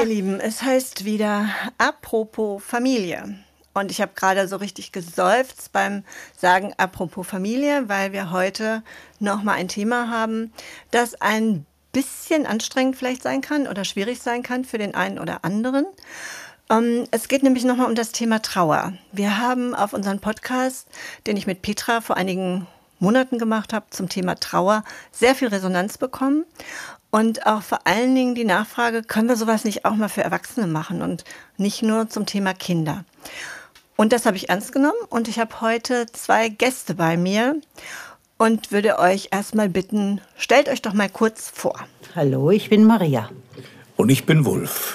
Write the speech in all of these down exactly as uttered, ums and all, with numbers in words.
Ihr Lieben, es heißt wieder apropos Familie. Und ich habe gerade so richtig geseufzt beim Sagen apropos Familie, weil wir heute nochmal ein Thema haben, das ein bisschen anstrengend vielleicht sein kann oder schwierig sein kann für den einen oder anderen. Um, es geht nämlich nochmal um das Thema Trauer. Wir haben auf unseren Podcast, den ich mit Petra vor einigen Monaten gemacht habe, zum Thema Trauer, sehr viel Resonanz bekommen. Und auch vor allen Dingen die Nachfrage, können wir sowas nicht auch mal für Erwachsene machen und nicht nur zum Thema Kinder? Und das habe ich ernst genommen und ich habe heute zwei Gäste bei mir und würde euch erstmal bitten, stellt euch doch mal kurz vor. Hallo, ich bin Maria. Und ich bin Wulf.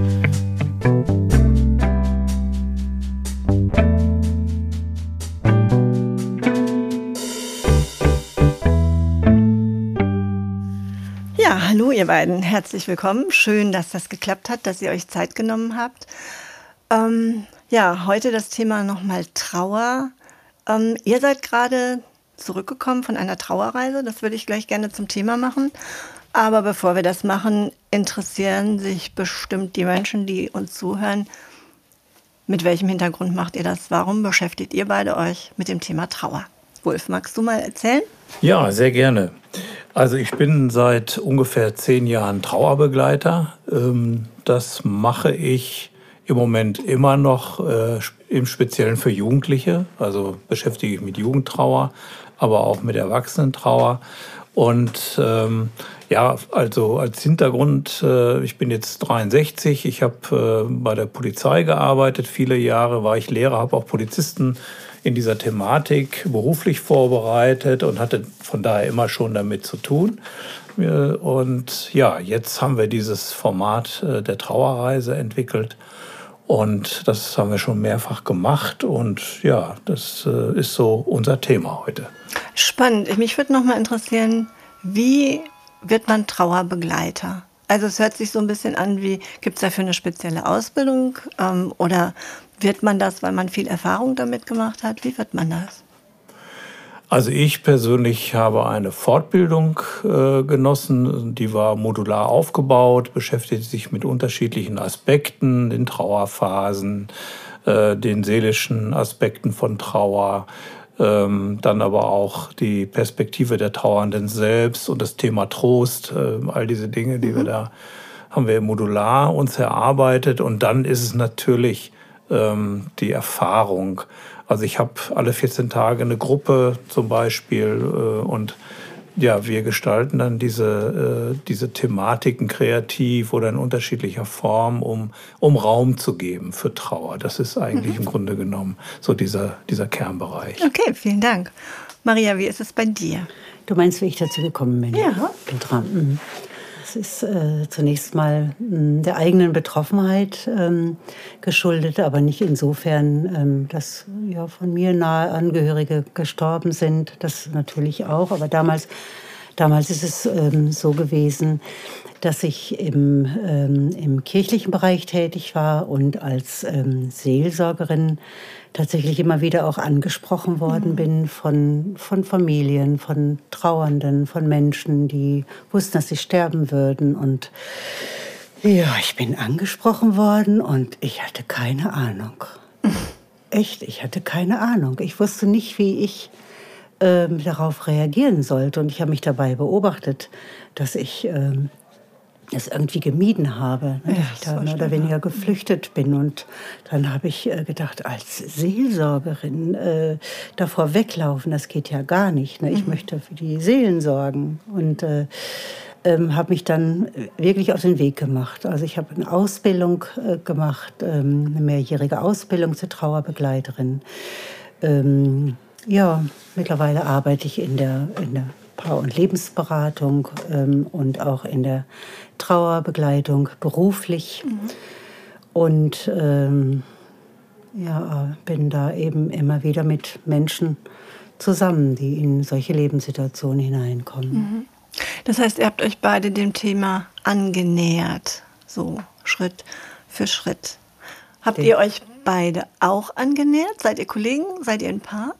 Ja, hallo ihr beiden, herzlich willkommen. Schön, dass das geklappt hat, dass ihr euch Zeit genommen habt. Ähm, ja, heute das Thema nochmal Trauer. Ähm, ihr seid gerade zurückgekommen von einer Trauerreise, das würde ich gleich gerne zum Thema machen. Aber bevor wir das machen, interessieren sich bestimmt die Menschen, die uns zuhören. Mit welchem Hintergrund macht ihr das? Warum beschäftigt ihr beide euch mit dem Thema Trauer? Wulf, magst du mal erzählen? Ja, sehr gerne. Also ich bin seit ungefähr zehn Jahren Trauerbegleiter. Das mache ich im Moment immer noch, im Speziellen für Jugendliche. Also beschäftige ich mich mit Jugendtrauer, aber auch mit Erwachsenentrauer. Und ähm, ja, also als Hintergrund, äh, ich bin jetzt dreiundsechzig, ich habe äh, bei der Polizei gearbeitet, viele Jahre war ich Lehrer, habe auch Polizisten in dieser Thematik beruflich vorbereitet und hatte von daher immer schon damit zu tun. Und ja, jetzt haben wir dieses Format der Trauerreise entwickelt und das haben wir schon mehrfach gemacht und ja, das ist so unser Thema heute. Spannend. Mich würde noch mal interessieren, wie wird man Trauerbegleiter? Also es hört sich so ein bisschen an wie, gibt es dafür eine spezielle Ausbildung ähm, oder wird man das, weil man viel Erfahrung damit gemacht hat? Wie wird man das? Also ich persönlich habe eine Fortbildung äh, genossen, die war modular aufgebaut, beschäftigt sich mit unterschiedlichen Aspekten, den Trauerphasen, äh, den seelischen Aspekten von Trauer, ähm, dann aber auch die Perspektive der Trauernden selbst und das Thema Trost, äh, all diese Dinge, die mhm. wir da haben wir modular uns erarbeitet und dann ist es natürlich ähm, die Erfahrung. Also ich habe alle vierzehn Tage eine Gruppe zum Beispiel äh, und ja, wir gestalten dann diese, äh, diese Thematiken kreativ oder in unterschiedlicher Form, um, um Raum zu geben für Trauer. Das ist eigentlich mhm. im Grunde genommen so dieser, dieser Kernbereich. Okay, vielen Dank. Maria, wie ist es bei dir? Du meinst, wie ich dazu gekommen bin? Ja. Ich bin dran. Mhm. Es ist äh, zunächst mal mh, der eigenen Betroffenheit ähm, geschuldet, aber nicht insofern, ähm, dass ja, von mir nahe Angehörige gestorben sind. Das natürlich auch, aber damals, damals ist es ähm, so gewesen, dass ich im, ähm, im kirchlichen Bereich tätig war und als ähm, Seelsorgerin tatsächlich immer wieder auch angesprochen worden bin von, von Familien, von Trauernden, von Menschen, die wussten, dass sie sterben würden. Und ja, ich bin angesprochen worden und ich hatte keine Ahnung. Echt, ich hatte keine Ahnung. Ich wusste nicht, wie ich ähm, darauf reagieren sollte. Und ich habe mich dabei beobachtet, dass ich ähm, es irgendwie gemieden habe, ne? Ja, Ich da mehr oder weniger geflüchtet bin. Und dann habe ich äh, gedacht, als Seelsorgerin äh, davor weglaufen, das geht ja gar nicht. Ne? Ich mhm. möchte für die Seelen sorgen. Und äh, ähm, habe mich dann wirklich auf den Weg gemacht. Also ich habe eine Ausbildung äh, gemacht, ähm, eine mehrjährige Ausbildung zur Trauerbegleiterin. Ähm, ja, mittlerweile arbeite ich in der, in der Paar- und Lebensberatung ähm, und auch in der Trauerbegleitung beruflich. Mhm. Und ähm, ja, bin da eben immer wieder mit Menschen zusammen, die in solche Lebenssituationen hineinkommen. Mhm. Das heißt, ihr habt euch beide dem Thema angenähert, so Schritt für Schritt. Habt Den. ihr euch beide auch angenähert? Seid ihr Kollegen? Seid ihr ein Paar?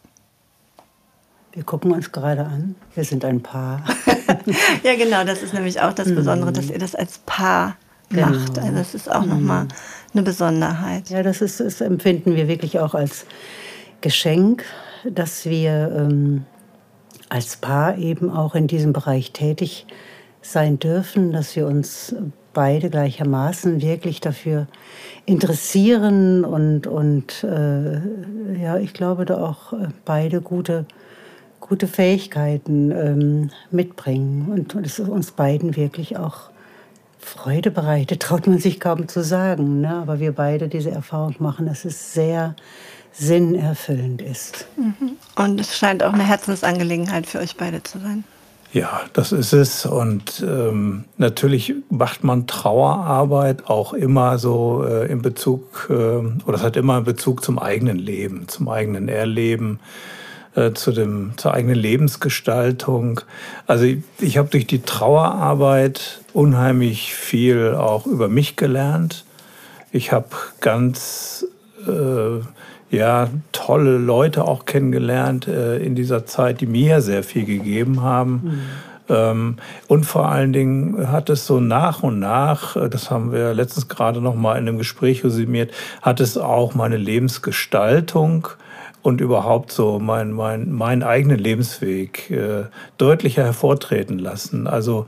Wir gucken uns gerade an. Wir sind ein Paar. Ja, genau. Das ist nämlich auch das Besondere, dass ihr das als Paar Genau. macht. Also das ist auch mhm. nochmal eine Besonderheit. Ja, das ist, das empfinden wir wirklich auch als Geschenk, dass wir ähm, als Paar eben auch in diesem Bereich tätig sein dürfen, dass wir uns beide gleichermaßen wirklich dafür interessieren und, und äh, ja, ich glaube, da auch beide gute, gute Fähigkeiten ähm, mitbringen und es uns beiden wirklich auch Freude bereitet, traut man sich kaum zu sagen, ne? Aber wir beide diese Erfahrung machen, dass es sehr sinnerfüllend ist. Und es scheint auch eine Herzensangelegenheit für euch beide zu sein. Ja, das ist es. Und ähm, natürlich macht man Trauerarbeit auch immer so äh, in Bezug, äh, oder es hat immer einen Bezug zum eigenen Leben, zum eigenen Erleben, äh, zu dem, zur eigenen Lebensgestaltung. Also ich, ich habe durch die Trauerarbeit unheimlich viel auch über mich gelernt. Ich habe ganz äh, ja, tolle Leute auch kennengelernt äh, in dieser Zeit, die mir sehr viel gegeben haben. Mhm. Ähm, und vor allen Dingen hat es so nach und nach, das haben wir letztens gerade noch mal in einem Gespräch resümiert, hat es auch meine Lebensgestaltung und überhaupt so mein, mein, meinen eigenen Lebensweg äh, deutlicher hervortreten lassen. Also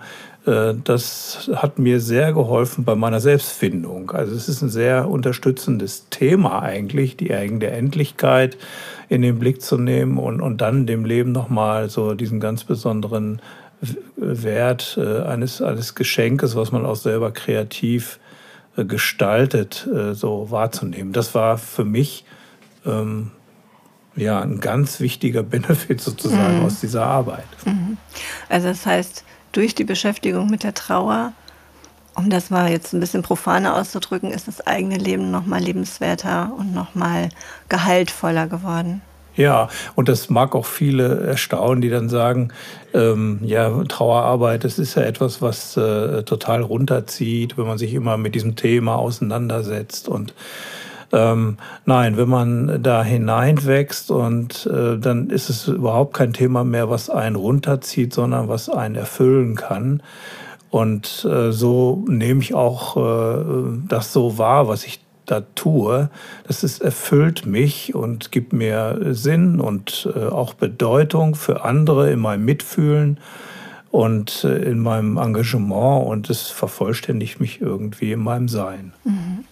das hat mir sehr geholfen bei meiner Selbstfindung. Also es ist ein sehr unterstützendes Thema eigentlich, die eigene Endlichkeit in den Blick zu nehmen und, und dann dem Leben nochmal so diesen ganz besonderen Wert eines, eines Geschenkes, was man auch selber kreativ gestaltet, so wahrzunehmen. Das war für mich ähm, ja, ein ganz wichtiger Benefit sozusagen mhm. aus dieser Arbeit. Mhm. Also das heißt, durch die Beschäftigung mit der Trauer, um das mal jetzt ein bisschen profaner auszudrücken, ist das eigene Leben noch mal lebenswerter und noch mal gehaltvoller geworden. Ja, und das mag auch viele erstaunen, die dann sagen, ähm, ja, Trauerarbeit, das ist ja etwas, was äh, total runterzieht, wenn man sich immer mit diesem Thema auseinandersetzt. Und Ähm, nein, wenn man da hineinwächst und äh, dann ist es überhaupt kein Thema mehr, was einen runterzieht, sondern was einen erfüllen kann. Und äh, so nehme ich auch äh, das so wahr, was ich da tue. Das ist, erfüllt mich und gibt mir Sinn und äh, auch Bedeutung für andere in meinem Mitfühlen und äh, in meinem Engagement. Und es vervollständigt mich irgendwie in meinem Sein. Mhm.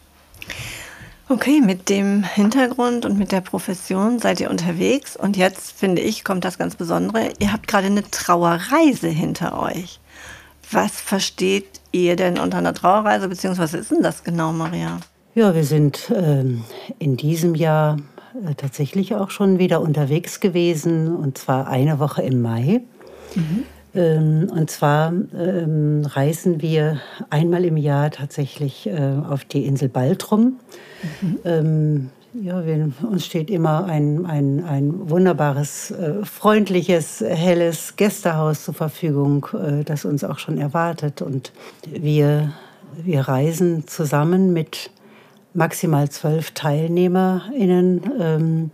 Okay, mit dem Hintergrund und mit der Profession seid ihr unterwegs und jetzt, finde ich, kommt das ganz Besondere. Ihr habt gerade eine Trauerreise hinter euch. Was versteht ihr denn unter einer Trauerreise, beziehungsweise was ist denn das genau, Maria? Ja, wir sind ähm, in diesem Jahr äh, tatsächlich auch schon wieder unterwegs gewesen und zwar eine Woche im Mai. Mhm. Ähm, und zwar ähm, reisen wir einmal im Jahr tatsächlich äh, auf die Insel Baltrum. Mhm. Ähm, ja, wir, uns steht immer ein, ein, ein wunderbares, äh, freundliches, helles Gästehaus zur Verfügung, äh, das uns auch schon erwartet. Und wir, wir reisen zusammen mit maximal zwölf TeilnehmerInnen. Ähm,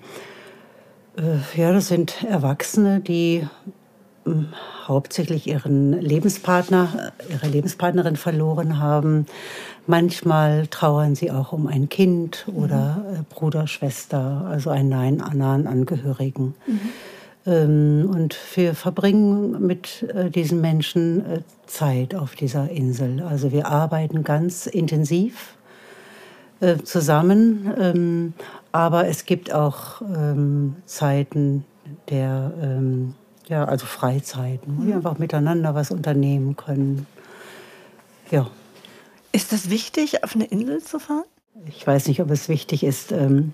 äh, ja, das sind Erwachsene, die hauptsächlich ihren Lebenspartner, ihre Lebenspartnerin verloren haben. Manchmal trauern sie auch um ein Kind oder mhm. Bruder, Schwester, also einen nahen, nahen Angehörigen. Mhm. Ähm, und wir verbringen mit äh, diesen Menschen äh, Zeit auf dieser Insel. Also wir arbeiten ganz intensiv äh, zusammen, ähm, aber es gibt auch ähm, Zeiten der ähm, Ja, also Freizeiten, wo wir einfach miteinander was unternehmen können. Ja. Ist das wichtig, auf eine Insel zu fahren? Ich weiß nicht, ob es wichtig ist. Ähm,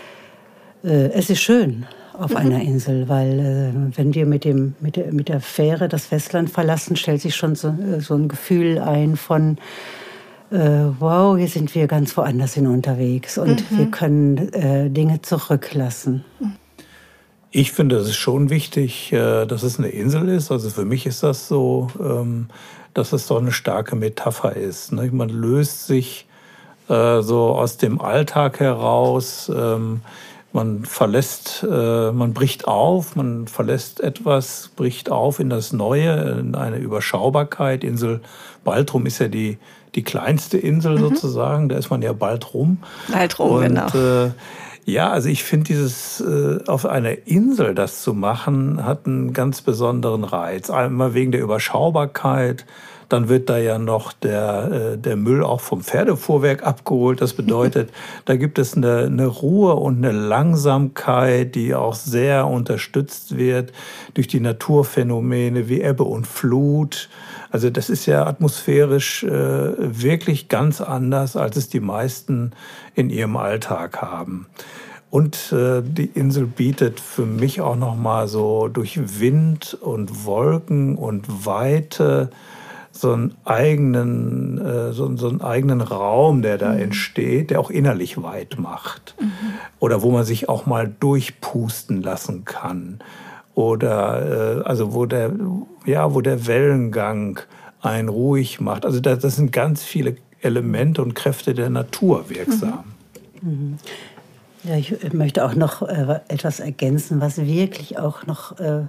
äh, es ist schön auf mhm. einer Insel, weil äh, wenn wir mit, dem, mit, der, mit der Fähre das Festland verlassen, stellt sich schon so, so ein Gefühl ein von, äh, wow, hier sind wir ganz woanders hin unterwegs und mhm. wir können äh, Dinge zurücklassen. Mhm. Ich finde, es ist schon wichtig, dass es eine Insel ist. Also für mich ist das so, dass es doch eine starke Metapher ist. Man löst sich so aus dem Alltag heraus, man verlässt, man bricht auf, man verlässt etwas, bricht auf in das Neue, in eine Überschaubarkeit. Insel Baltrum ist ja die, die kleinste Insel mhm. sozusagen. Da ist man ja bald rum. Bald rum, und, genau. Äh, ja, also ich finde dieses, äh, auf einer Insel das zu machen, hat einen ganz besonderen Reiz. Einmal wegen der Überschaubarkeit. Dann wird da ja noch der, äh, der Müll auch vom Pferdefuhrwerk abgeholt. Das bedeutet, da gibt es eine, eine Ruhe und eine Langsamkeit, die auch sehr unterstützt wird durch die Naturphänomene wie Ebbe und Flut. Also das ist ja atmosphärisch äh, wirklich ganz anders, als es die meisten in ihrem Alltag haben. Und äh, die Insel bietet für mich auch noch mal so durch Wind und Wolken und Weite so einen eigenen, äh, so, so einen eigenen Raum, der da mhm. entsteht, der auch innerlich weit macht. Mhm. Oder wo man sich auch mal durchpusten lassen kann. Oder äh, also wo der, ja, wo der Wellengang einen ruhig macht. Also das, das sind ganz viele Elemente und Kräfte der Natur wirksam. Mhm. Mhm. Ja, ich möchte auch noch äh, etwas ergänzen, was wirklich auch noch äh,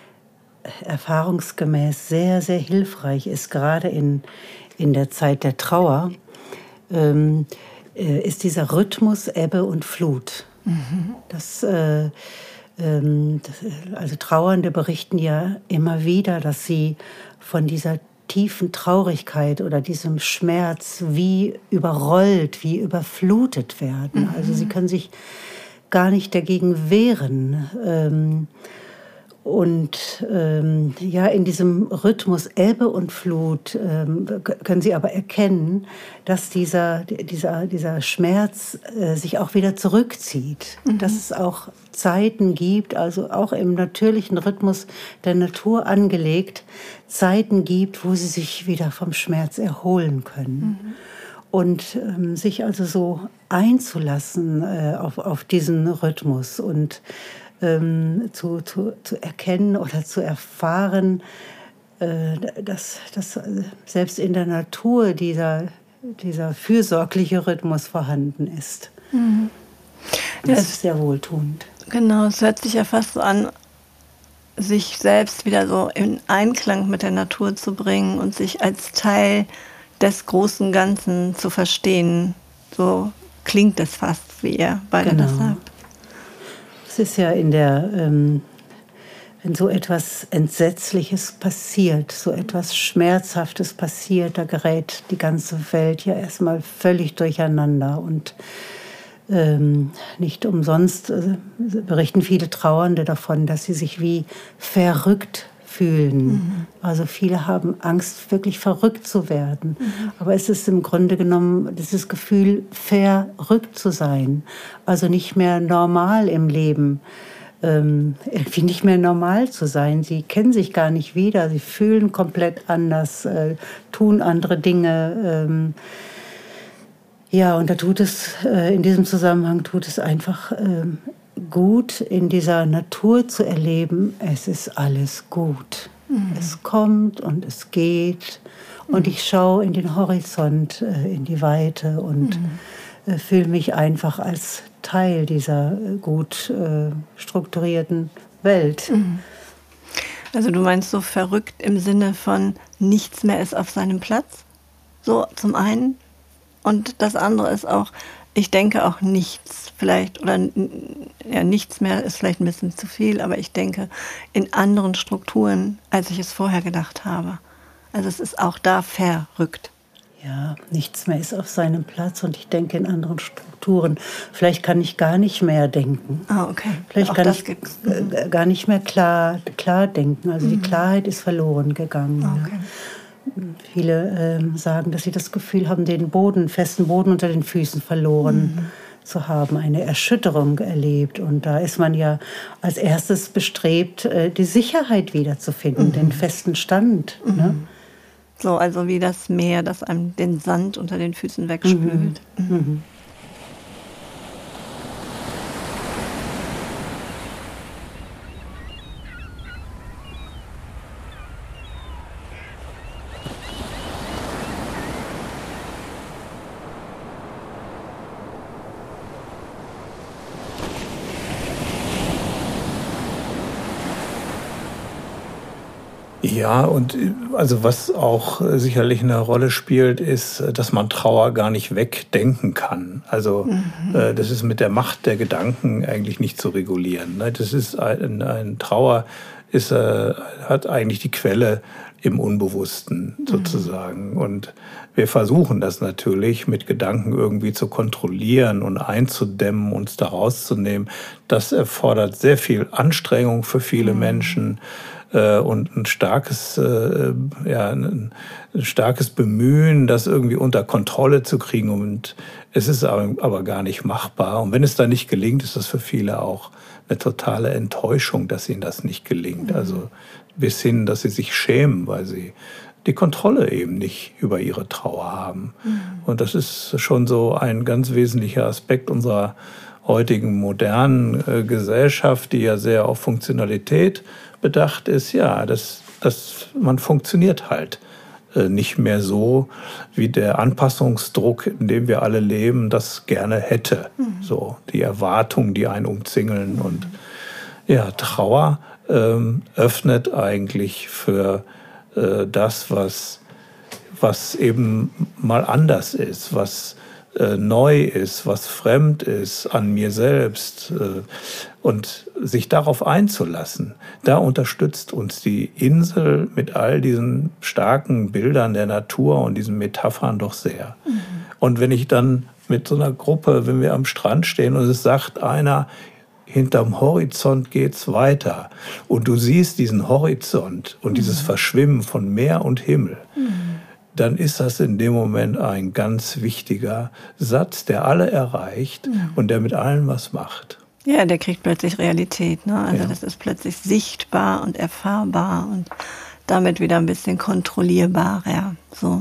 erfahrungsgemäß sehr, sehr hilfreich ist, gerade in, in der Zeit der Trauer, ähm, äh, ist dieser Rhythmus Ebbe und Flut. Mhm. Das, äh, ähm, das, also Trauernde berichten ja immer wieder, dass sie von dieser tiefen Traurigkeit oder diesem Schmerz wie überrollt, wie überflutet werden. Mhm. Also sie können sich gar nicht dagegen wehren. Ähm, Und ähm, ja, in diesem Rhythmus Ebbe und Flut ähm, können Sie aber erkennen, dass dieser, dieser, dieser Schmerz äh, sich auch wieder zurückzieht. Mhm. Dass es auch Zeiten gibt, also auch im natürlichen Rhythmus der Natur angelegt, Zeiten gibt, wo Sie sich wieder vom Schmerz erholen können. Mhm. Und ähm, sich also so einzulassen äh, auf, auf diesen Rhythmus und Ähm, zu, zu, zu erkennen oder zu erfahren, äh, dass, dass selbst in der Natur dieser, dieser fürsorgliche Rhythmus vorhanden ist. Mhm. Das es, ist sehr wohltuend. Genau, es hört sich ja fast so an, sich selbst wieder so in Einklang mit der Natur zu bringen und sich als Teil des großen Ganzen zu verstehen. So klingt es fast, wie ihr beide genau. das sagt. Es ist ja in der, ähm, wenn so etwas Entsetzliches passiert, so etwas Schmerzhaftes passiert, da gerät die ganze Welt ja erstmal völlig durcheinander. Und ähm, nicht umsonst äh, berichten viele Trauernde davon, dass sie sich wie verrückt fühlen. Mhm. Also viele haben Angst, wirklich verrückt zu werden. Mhm. Aber es ist im Grunde genommen dieses Gefühl, verrückt zu sein. Also nicht mehr normal im Leben. Ähm, irgendwie nicht mehr normal zu sein. Sie kennen sich gar nicht wieder. Sie fühlen komplett anders, äh, tun andere Dinge. Ähm, ja, und da tut es, äh, in diesem Zusammenhang tut es einfach äh, gut, in dieser Natur zu erleben, es ist alles gut. Mhm. Es kommt und es geht. Mhm. Und ich schaue in den Horizont, äh, in die Weite und mhm. äh, fühle mich einfach als Teil dieser äh, gut äh, strukturierten Welt. Mhm. Also du meinst so verrückt im Sinne von nichts mehr ist auf seinem Platz? So zum einen. Und das andere ist auch, ich denke auch nichts vielleicht, oder ja, nichts mehr ist vielleicht ein bisschen zu viel, aber ich denke in anderen Strukturen, als ich es vorher gedacht habe. Also es ist auch da verrückt. Ja, nichts mehr ist auf seinem Platz und ich denke in anderen Strukturen. Vielleicht kann ich gar nicht mehr denken. Ah, okay. Vielleicht auch kann ich g- gar nicht mehr klar, klar denken. Also mhm. die Klarheit ist verloren gegangen. Okay. Ja. Viele äh, sagen, dass sie das Gefühl haben, den Boden, festen Boden unter den Füßen verloren mhm. zu haben, eine Erschütterung erlebt. Und da ist man ja als erstes bestrebt, äh, die Sicherheit wiederzufinden, mhm. den festen Stand. Mhm. Ne? So, also wie das Meer, das einem den Sand unter den Füßen wegspült. Mhm. Mhm. Ja, und also was auch sicherlich eine Rolle spielt, ist, dass man Trauer gar nicht wegdenken kann. Also mhm. äh, das ist mit der Macht der Gedanken eigentlich nicht zu regulieren. Ne? Das ist ein, ein Trauer ist, äh, hat eigentlich die Quelle im Unbewussten sozusagen. Mhm. Und wir versuchen das natürlich mit Gedanken irgendwie zu kontrollieren und einzudämmen, uns da rauszunehmen. Das erfordert sehr viel Anstrengung für viele mhm. Menschen. Und ein starkes, äh, ja, ein, ein starkes Bemühen, das irgendwie unter Kontrolle zu kriegen. Und es ist aber, aber gar nicht machbar. Und wenn es dann nicht gelingt, ist das für viele auch eine totale Enttäuschung, dass ihnen das nicht gelingt. Mhm. Also bis hin, dass sie sich schämen, weil sie die Kontrolle eben nicht über ihre Trauer haben. Mhm. Und das ist schon so ein ganz wesentlicher Aspekt unserer heutigen modernen äh, Gesellschaft, die ja sehr auf Funktionalität bedacht ist, ja, dass, dass man funktioniert halt äh, nicht mehr so, wie der Anpassungsdruck, in dem wir alle leben, das gerne hätte. Mhm. So, die Erwartungen, die einen umzingeln. Und ja, Trauer ähm, öffnet eigentlich für äh, das, was, was eben mal anders ist, was äh, neu ist, was fremd ist an mir selbst. Äh, Und sich darauf einzulassen, da unterstützt uns die Insel mit all diesen starken Bildern der Natur und diesen Metaphern doch sehr. Mhm. Und wenn ich dann mit so einer Gruppe, wenn wir am Strand stehen und es sagt einer, hinterm Horizont geht's weiter und du siehst diesen Horizont und mhm. dieses Verschwimmen von Meer und Himmel, mhm. dann ist das in dem Moment ein ganz wichtiger Satz, der alle erreicht mhm. und der mit allen was macht. Ja, der kriegt plötzlich Realität, ne? Also ja. Das ist plötzlich sichtbar und erfahrbar und damit wieder ein bisschen kontrollierbarer. So.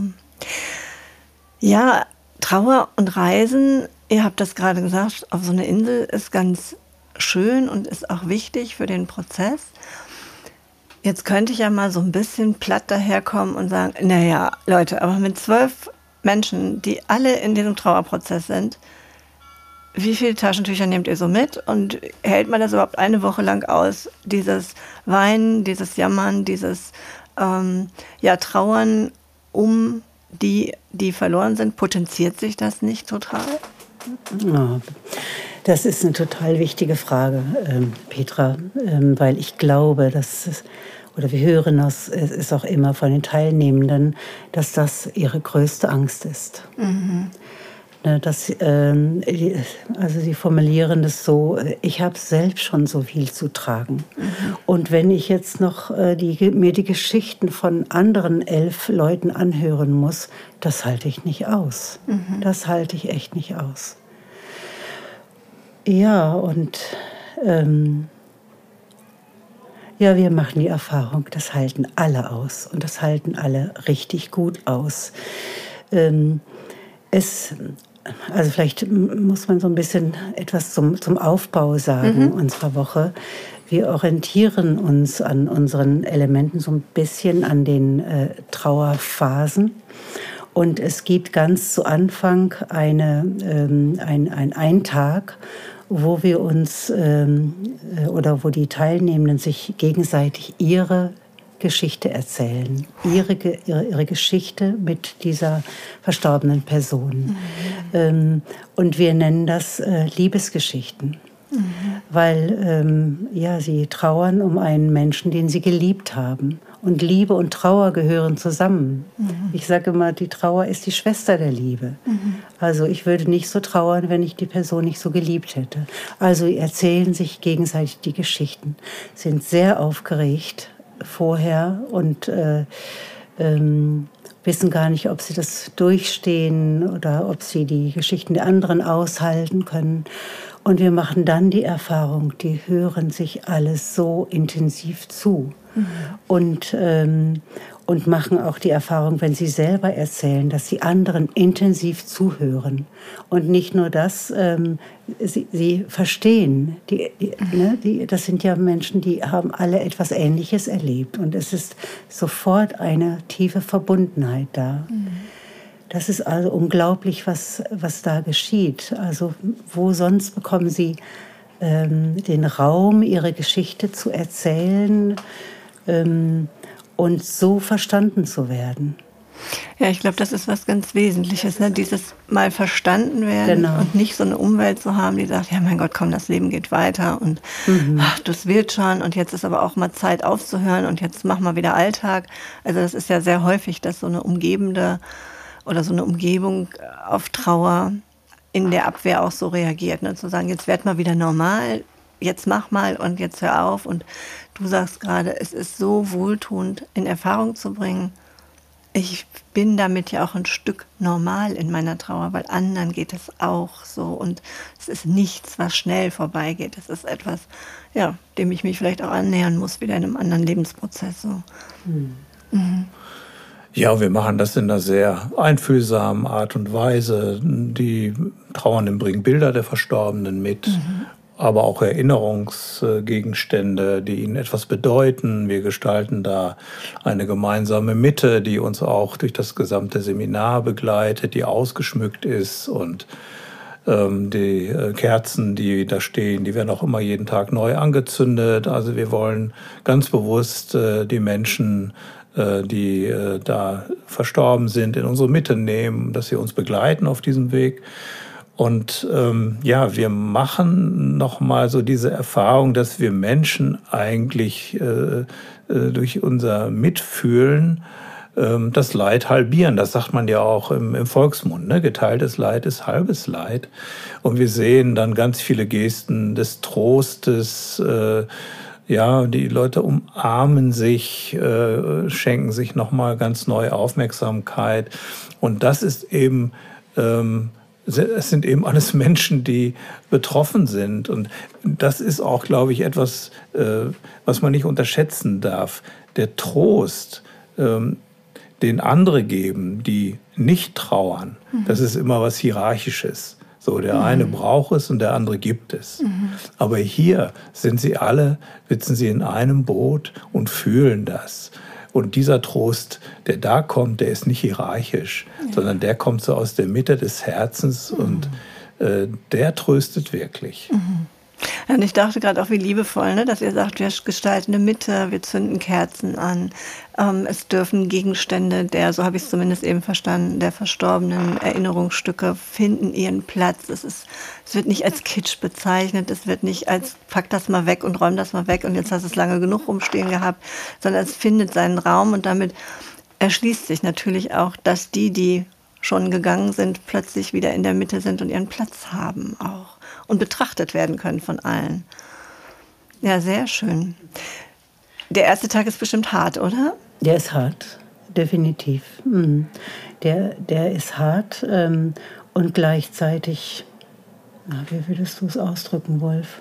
Ja, Trauer und Reisen, ihr habt das gerade gesagt, auf so eine Insel ist ganz schön und ist auch wichtig für den Prozess. Jetzt könnte ich ja mal so ein bisschen platt daherkommen und sagen, naja, Leute, aber mit zwölf Menschen, die alle in diesem Trauerprozess sind, wie viele Taschentücher nehmt ihr so mit und hält man das überhaupt eine Woche lang aus? Dieses Weinen, dieses Jammern, dieses ähm, ja, Trauern um die, die verloren sind, potenziert sich das nicht total? Ja, das ist eine total wichtige Frage, ähm, Petra, ähm, weil ich glaube, dass es, oder wir hören das, es ist auch immer von den Teilnehmenden, dass das ihre größte Angst ist. Mhm. Das, ähm, also sie formulieren das so, ich habe selbst schon so viel zu tragen. Mhm. Und wenn ich jetzt noch äh, die, mir die Geschichten von anderen elf Leuten anhören muss, das halte ich nicht aus. Mhm. Das halte ich echt nicht aus. Ja, und ähm, ja, wir machen die Erfahrung, das halten alle aus. Und das halten alle richtig gut aus. Ähm, es... Also vielleicht muss man so ein bisschen etwas zum, zum Aufbau sagen, mhm. unserer Woche. Wir orientieren uns an unseren Elementen so ein bisschen an den äh, Trauerphasen. Und es gibt ganz zu Anfang eine, ähm, ein, ein, ein Tag, wo wir uns ähm, oder wo die Teilnehmenden sich gegenseitig ihre Geschichte erzählen, ihre, ihre, ihre Geschichte mit dieser verstorbenen Person. Mhm. Ähm, und wir nennen das äh, Liebesgeschichten, mhm. weil ähm, ja, sie trauern um einen Menschen, den sie geliebt haben. Und Liebe und Trauer gehören zusammen. Mhm. Ich sage immer, die Trauer ist die Schwester der Liebe. Mhm. Also ich würde nicht so trauern, wenn ich die Person nicht so geliebt hätte. Also erzählen sich gegenseitig die Geschichten, sind sehr aufgeregt vorher und äh, ähm, wissen gar nicht, ob sie das durchstehen oder ob sie die Geschichten der anderen aushalten können. Und wir machen dann die Erfahrung, die hören sich alles so intensiv zu. Mhm. Und, ähm, und machen auch die Erfahrung, wenn sie selber erzählen, dass sie anderen intensiv zuhören. Und nicht nur das, ähm, sie, sie verstehen. Die, die, ne, die, das sind ja Menschen, die haben alle etwas Ähnliches erlebt. Und es ist sofort eine tiefe Verbundenheit da. Mhm. Das ist also unglaublich, was, was da geschieht. Also wo sonst bekommen sie ähm, den Raum, ihre Geschichte zu erzählen, ähm, und so verstanden zu werden. Ja, ich glaube, das ist was ganz Wesentliches, ne? Dieses mal verstanden werden Genau. und nicht so eine Umwelt zu haben, die sagt, ja mein Gott, komm, das Leben geht weiter und Mhm. ach, das wird schon und jetzt ist aber auch mal Zeit aufzuhören und jetzt mach mal wieder Alltag. Also das ist ja sehr häufig, dass so eine umgebende oder so eine Umgebung auf Trauer in der Abwehr auch so reagiert, ne? Zu sagen, jetzt werd mal wieder normal, jetzt mach mal und jetzt hör auf. Und du sagst gerade, es ist so wohltuend in Erfahrung zu bringen, ich bin damit ja auch ein Stück normal in meiner Trauer, weil anderen geht es auch so und es ist nichts, was schnell vorbeigeht. Es ist etwas, ja, dem ich mich vielleicht auch annähern muss, wieder in einem anderen Lebensprozess. So. Mhm. Mhm. Ja, wir machen das in einer sehr einfühlsamen Art und Weise. Die Trauernden bringen Bilder der Verstorbenen mit. Mhm. Aber auch Erinnerungsgegenstände, die ihnen etwas bedeuten. Wir gestalten da eine gemeinsame Mitte, die uns auch durch das gesamte Seminar begleitet, die ausgeschmückt ist. Und ähm, die äh, Kerzen, die da stehen, die werden auch immer jeden Tag neu angezündet. Also wir wollen ganz bewusst äh, die Menschen, äh, die äh, da verstorben sind, in unsere Mitte nehmen, dass sie uns begleiten auf diesem Weg. Und ähm, ja, wir machen nochmal so diese Erfahrung, dass wir Menschen eigentlich äh, äh, durch unser Mitfühlen äh, das Leid halbieren. Das sagt man ja auch im, im Volksmund, ne? Geteiltes Leid ist halbes Leid. Und wir sehen dann ganz viele Gesten des Trostes. Äh, ja, die Leute umarmen sich, äh, schenken sich nochmal ganz neue Aufmerksamkeit. Und das ist eben... Ähm, Es sind eben alles Menschen, die betroffen sind. Und das ist auch, glaube ich, etwas, äh, was man nicht unterschätzen darf. Der Trost, ähm, den andere geben, die nicht trauern, mhm. das ist immer was Hierarchisches. So, der mhm. eine braucht es und der andere gibt es. Mhm. Aber hier sind sie alle, sitzen sie in einem Boot und fühlen das. Und dieser Trost, der da kommt, der ist nicht hierarchisch, ja. sondern der kommt so aus der Mitte des Herzens mhm. und äh, der tröstet wirklich. Mhm. Und ich dachte gerade auch, wie liebevoll, ne, dass ihr sagt, wir gestalten eine Mitte, wir zünden Kerzen an. Ähm, es dürfen Gegenstände der, so habe ich es zumindest eben verstanden, der verstorbenen Erinnerungsstücke finden ihren Platz. Es ist, es wird nicht als Kitsch bezeichnet, es wird nicht als pack das mal weg und räum das mal weg und jetzt hast du es lange genug rumstehen gehabt, sondern es findet seinen Raum und damit erschließt sich natürlich auch, dass die, die schon gegangen sind, plötzlich wieder in der Mitte sind und ihren Platz haben auch und betrachtet werden können von allen. Ja, sehr schön. Der erste Tag ist bestimmt hart, oder? Der ist hart, definitiv. Der, der ist hart ähm, und gleichzeitig, wie würdest du es ausdrücken, Wolf?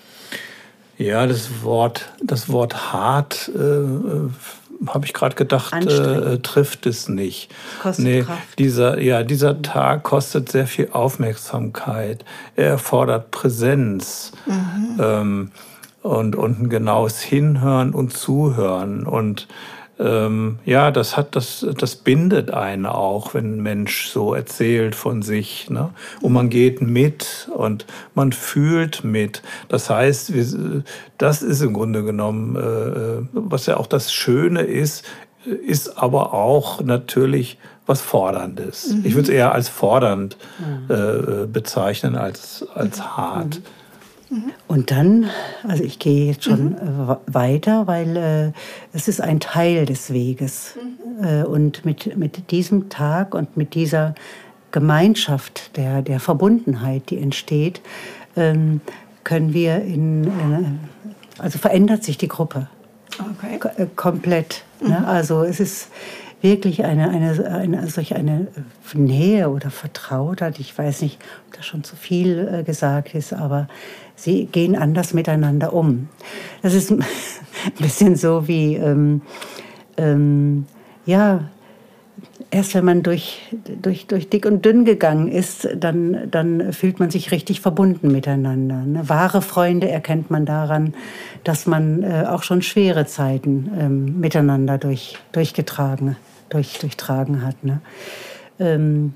Ja, das Wort, das Wort hart äh, habe ich gerade gedacht, äh, trifft es nicht. Kostet nee, Kraft. Dieser, ja, dieser Tag kostet sehr viel Aufmerksamkeit. Er erfordert Präsenz mhm. ähm, und, und ein genaues Hinhören und Zuhören. Und ähm, ja, das hat das, das bindet einen auch, wenn ein Mensch so erzählt von sich, ne? Und man geht mit und man fühlt mit. Das heißt, wir, das ist im Grunde genommen, äh, was ja auch das Schöne ist, ist aber auch natürlich was Forderndes. Mhm. Ich würde es eher als fordernd äh, bezeichnen als, als hart. Mhm. Und dann, also ich gehe jetzt schon mhm. weiter, weil äh, es ist ein Teil des Weges. Mhm. Äh, und mit, mit diesem Tag und mit dieser Gemeinschaft der, der Verbundenheit, die entsteht, ähm, können wir in, in, also verändert sich die Gruppe. Okay. K- äh, komplett. Mhm. Ne? Also es ist wirklich eine, eine, eine, solch eine Nähe oder Vertrautheit. Ich weiß nicht, ob das schon zu viel äh, gesagt ist, aber sie gehen anders miteinander um. Das ist ein bisschen so wie, ähm, ähm, ja, erst wenn man durch, durch, durch dick und dünn gegangen ist, dann, dann fühlt man sich richtig verbunden miteinander. Ne? Wahre Freunde erkennt man daran, dass man äh, auch schon schwere Zeiten ähm, miteinander durch, durchgetragen, durch, durchtragen hat. Ne? Ähm,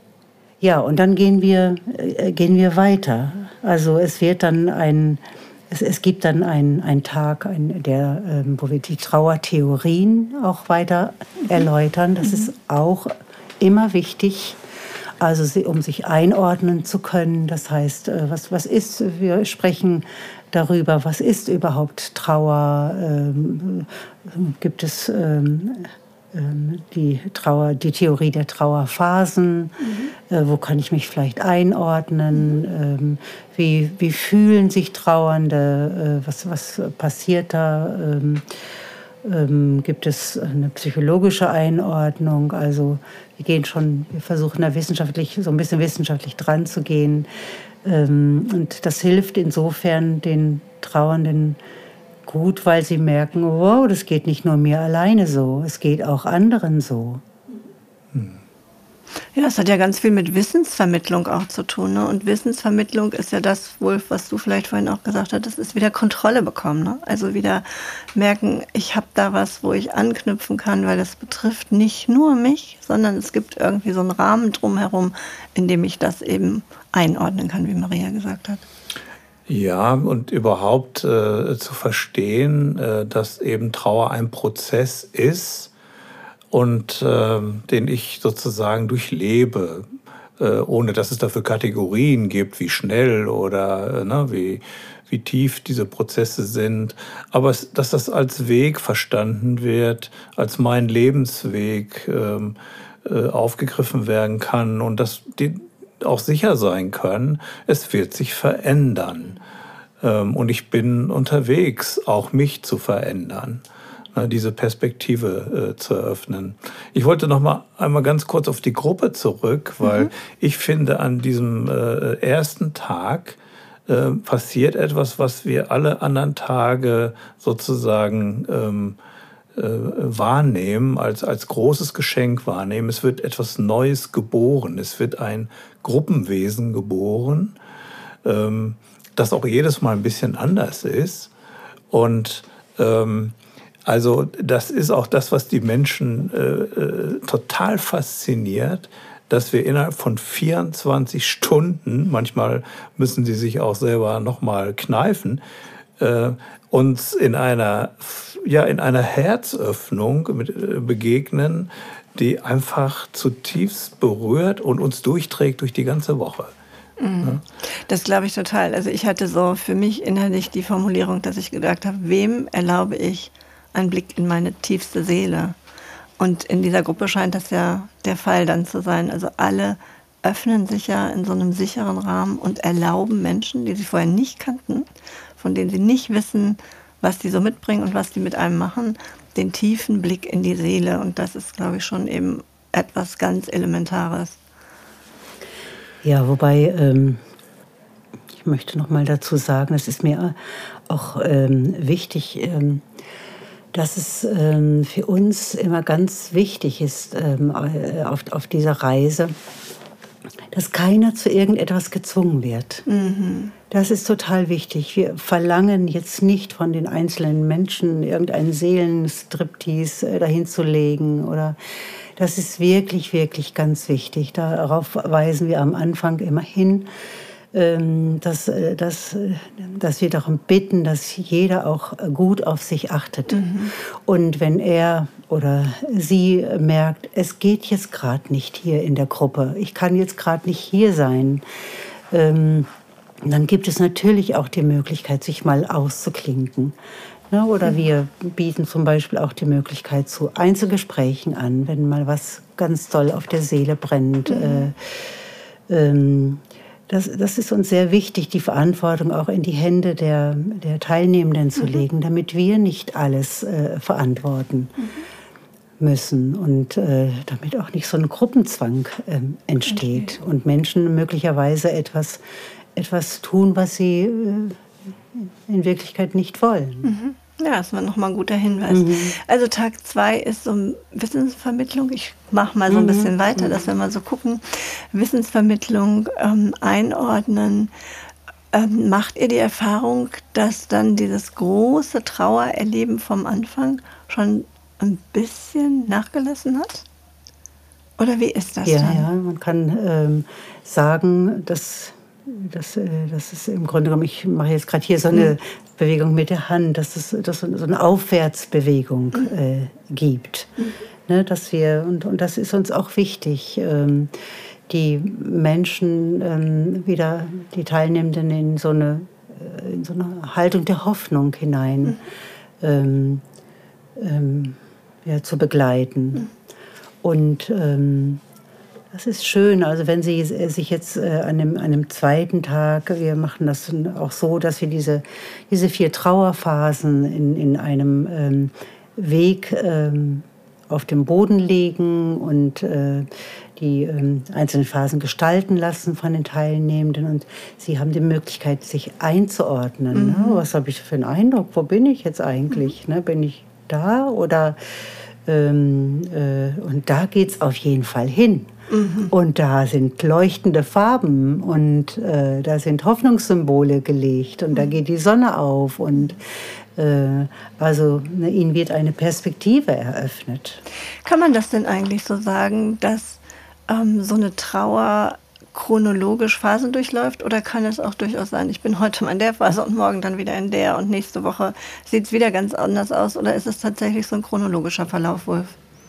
ja, und dann gehen wir, äh, gehen wir weiter. Also es wird dann ein, es, es gibt dann einen Tag, ein, der, ähm, wo wir die Trauertheorien auch weiter erläutern. Das mhm. ist auch immer wichtig, also um sich einordnen zu können. Das heißt, was, was ist, wir sprechen darüber, was ist überhaupt Trauer, ähm, gibt es ähm, die Trauer, die Theorie der Trauerphasen, mhm. äh, wo kann ich mich vielleicht einordnen, mhm. ähm, wie, wie fühlen sich Trauernde, äh, was, was passiert da, ähm, ähm, gibt es eine psychologische Einordnung, also wir gehen schon, wir versuchen da wissenschaftlich, so ein bisschen wissenschaftlich dran zu gehen, ähm, und das hilft insofern den Trauernden gut, weil sie merken, wow, das geht nicht nur mir alleine so, es geht auch anderen so. Ja, es hat ja ganz viel mit Wissensvermittlung auch zu tun. Ne? Und Wissensvermittlung ist ja das wohl, was du vielleicht vorhin auch gesagt hast, das ist wieder Kontrolle bekommen. Ne? Also wieder merken, ich habe da was, wo ich anknüpfen kann, weil das betrifft nicht nur mich, sondern es gibt irgendwie so einen Rahmen drumherum, in dem ich das eben einordnen kann, wie Maria gesagt hat. Ja, und überhaupt äh, zu verstehen, äh, dass eben Trauer ein Prozess ist und äh, den ich sozusagen durchlebe, äh, ohne dass es dafür Kategorien gibt, wie schnell oder äh, ne, wie, wie tief diese Prozesse sind. Aber es, dass das als Weg verstanden wird, als mein Lebensweg ähm, äh, aufgegriffen werden kann und dass die auch sicher sein können, es wird sich verändern. Und ich bin unterwegs, auch mich zu verändern, diese Perspektive zu eröffnen. Ich wollte noch mal einmal ganz kurz auf die Gruppe zurück, weil mhm. ich finde, an diesem ersten Tag passiert etwas, was wir alle anderen Tage sozusagen ähm, äh, wahrnehmen, als, als großes Geschenk wahrnehmen. Es wird etwas Neues geboren. Es wird ein Gruppenwesen geboren, ähm, das auch jedes Mal ein bisschen anders ist. Und ähm, also das ist auch das, was die Menschen äh, äh, total fasziniert, dass wir innerhalb von vierundzwanzig Stunden, manchmal müssen sie sich auch selber noch mal kneifen, äh, uns in einer, ja, in einer Herzöffnung mit, äh, begegnen, die einfach zutiefst berührt und uns durchträgt durch die ganze Woche. Mhm. Das glaube ich total. Also ich hatte so für mich innerlich die Formulierung, dass ich gedacht habe, wem erlaube ich einen Blick in meine tiefste Seele? Und in dieser Gruppe scheint das ja der Fall dann zu sein. Also alle öffnen sich ja in so einem sicheren Rahmen und erlauben Menschen, die sie vorher nicht kannten, von denen sie nicht wissen, was die so mitbringen und was die mit einem machen, den tiefen Blick in die Seele. Und das ist, glaube ich, schon eben etwas ganz Elementares. Ja, wobei, ähm, ich möchte noch mal dazu sagen, es ist mir auch ähm, wichtig, ähm, dass es ähm, für uns immer ganz wichtig ist ähm, auf, auf dieser Reise, dass keiner zu irgendetwas gezwungen wird. Mhm. Das ist total wichtig. Wir verlangen jetzt nicht von den einzelnen Menschen, irgendeinen Seelenstriptease äh, dahin zu legen oder das ist wirklich, wirklich ganz wichtig. Darauf weisen wir am Anfang immer hin, ähm, dass, äh, dass, dass wir darum bitten, dass jeder auch gut auf sich achtet. Mhm. Und wenn er oder sie merkt, es geht jetzt gerade nicht hier in der Gruppe, ich kann jetzt gerade nicht hier sein, ähm, dann gibt es natürlich auch die Möglichkeit, sich mal auszuklinken. Ja, oder wir bieten zum Beispiel auch die Möglichkeit zu Einzelgesprächen an, wenn mal was ganz doll auf der Seele brennt. Mhm. Äh, ähm, das, das ist uns sehr wichtig, die Verantwortung auch in die Hände der, der Teilnehmenden zu mhm. legen, damit wir nicht alles äh, verantworten mhm. müssen und äh, damit auch nicht so ein Gruppenzwang äh, entsteht okay. und Menschen möglicherweise etwas etwas tun, was sie äh, in Wirklichkeit nicht wollen. Mhm. Ja, das war nochmal ein guter Hinweis. Mhm. Also Tag zwei ist so Wissensvermittlung. Ich mache mal so ein bisschen weiter, dass wir mal so gucken. Wissensvermittlung, ähm, einordnen. Ähm, macht ihr die Erfahrung, dass dann dieses große Trauererleben vom Anfang schon ein bisschen nachgelassen hat? Oder wie ist das ja, dann? Ja, man kann ähm, sagen, dass das, das ist im Grunde genommen, ich mache jetzt gerade hier so eine mhm. Bewegung mit der Hand, dass es dass so eine Aufwärtsbewegung mhm. äh, gibt. Mhm. Ne, dass wir, und, und das ist uns auch wichtig, ähm, die Menschen ähm, wieder, die Teilnehmenden in so eine, in so eine Haltung der Hoffnung hinein mhm. ähm, ähm, ja, zu begleiten. Mhm. Und ähm, das ist schön, also wenn Sie sich jetzt äh, an, einem, an einem zweiten Tag, wir machen das auch so, dass wir diese, diese vier Trauerphasen in, in einem ähm, Weg ähm, auf dem Boden legen und äh, die ähm, einzelnen Phasen gestalten lassen von den Teilnehmenden. Und sie haben die Möglichkeit, sich einzuordnen. Mhm. Ne? Was habe ich für einen Eindruck? Wo bin ich jetzt eigentlich? Mhm. Ne? Bin ich da? Oder ähm, äh, und da geht es auf jeden Fall hin. Mhm. Und da sind leuchtende Farben und äh, da sind Hoffnungssymbole gelegt und mhm. da geht die Sonne auf und äh, also ne, ihnen wird eine Perspektive eröffnet. Kann man das denn eigentlich so sagen, dass ähm, so eine Trauer chronologisch Phasen durchläuft, oder kann es auch durchaus sein, ich bin heute mal in der Phase und morgen dann wieder in der und nächste Woche sieht es wieder ganz anders aus, oder ist es tatsächlich so ein chronologischer Verlauf, Wulf?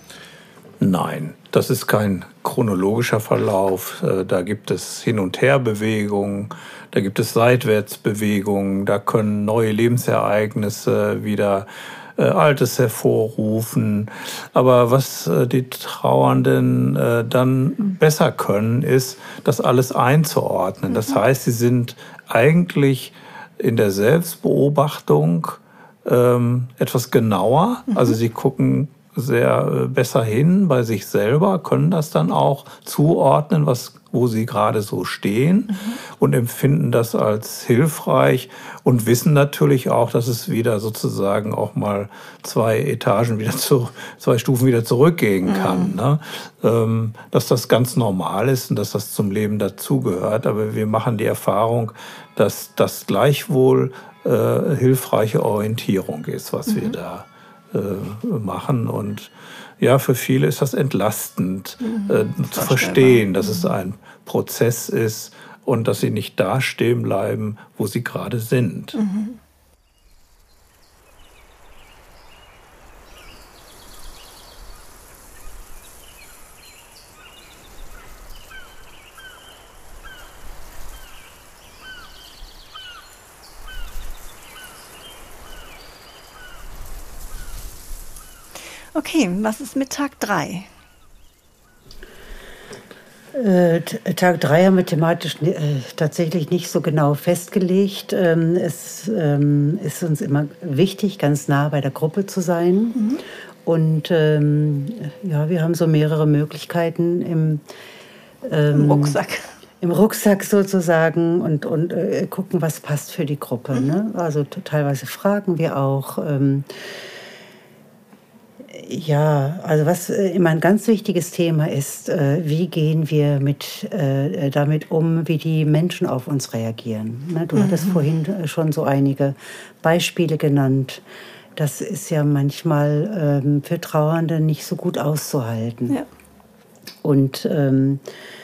Nein, das ist kein chronologischer Verlauf. Da gibt es Hin- und Herbewegungen, da gibt es Seitwärtsbewegungen, da können neue Lebensereignisse wieder äh, Altes hervorrufen. Aber was äh, die Trauernden äh, dann besser können, ist, das alles einzuordnen. Das heißt, sie sind eigentlich in der Selbstbeobachtung ähm, etwas genauer. Mhm. Also sie gucken sehr besser hin bei sich selber, können das dann auch zuordnen, was, wo sie gerade so stehen mhm. und empfinden das als hilfreich und wissen natürlich auch, dass es wieder sozusagen auch mal zwei Etagen wieder zu, zwei Stufen wieder zurückgehen kann. Mhm. Ne? Ähm, dass das ganz normal ist und dass das zum Leben dazugehört. Aber wir machen die Erfahrung, dass das gleichwohl äh, hilfreiche Orientierung ist, was mhm. wir da machen. Und ja, für viele ist das entlastend, mhm. äh, zu verstehen, dass mhm. es ein Prozess ist und dass sie nicht da stehen bleiben, wo sie gerade sind. Mhm. Okay, was ist mit Tag drei? Äh, Tag drei haben wir thematisch äh, tatsächlich nicht so genau festgelegt. Ähm, es ähm, ist uns immer wichtig, ganz nah bei der Gruppe zu sein. Mhm. Und ähm, ja, wir haben so mehrere Möglichkeiten im, ähm, Im Rucksack. Im Rucksack sozusagen und, und äh, gucken, was passt für die Gruppe. Mhm. Ne? Also teilweise fragen wir auch. Ähm, Ja, also was immer ein ganz wichtiges Thema ist, wie gehen wir mit, damit um, wie die Menschen auf uns reagieren. Du mhm. hattest vorhin schon so einige Beispiele genannt. Das ist ja manchmal für Trauernde nicht so gut auszuhalten. Ja. Und ähm,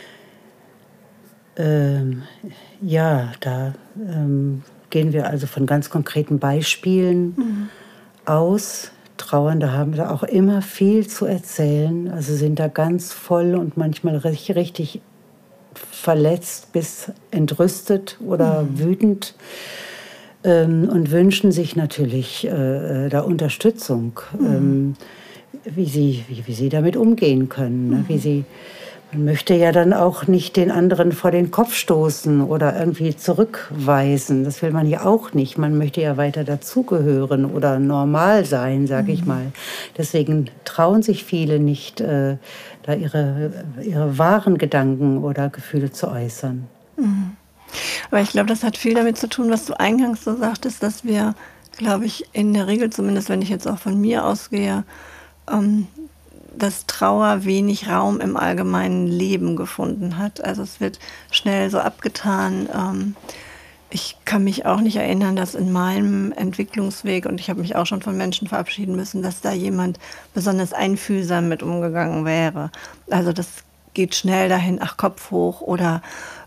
ähm, ja, da ähm, gehen wir also von ganz konkreten Beispielen mhm. aus. Trauernde haben da auch immer viel zu erzählen, also sind da ganz voll und manchmal richtig, richtig verletzt bis entrüstet oder mhm. wütend ähm, und wünschen sich natürlich äh, da Unterstützung, mhm. ähm, wie, sie, wie, wie sie damit umgehen können, ne? mhm. wie sie Man möchte ja dann auch nicht den anderen vor den Kopf stoßen oder irgendwie zurückweisen. Das will man ja auch nicht. Man möchte ja weiter dazugehören oder normal sein, sage mhm. ich mal. Deswegen trauen sich viele nicht, äh, da ihre, ihre wahren Gedanken oder Gefühle zu äußern. Mhm. Aber ich glaube, das hat viel damit zu tun, was du eingangs so sagtest, dass wir, glaube ich, in der Regel, zumindest wenn ich jetzt auch von mir ausgehe, ähm, dass Trauer wenig Raum im allgemeinen Leben gefunden hat. Also es wird schnell so abgetan. Ähm, ich kann mich auch nicht erinnern, dass in meinem Entwicklungsweg, und ich habe mich auch schon von Menschen verabschieden müssen, dass da jemand besonders einfühlsam mit umgegangen wäre. Also das geht schnell dahin, ach, Kopf hoch oder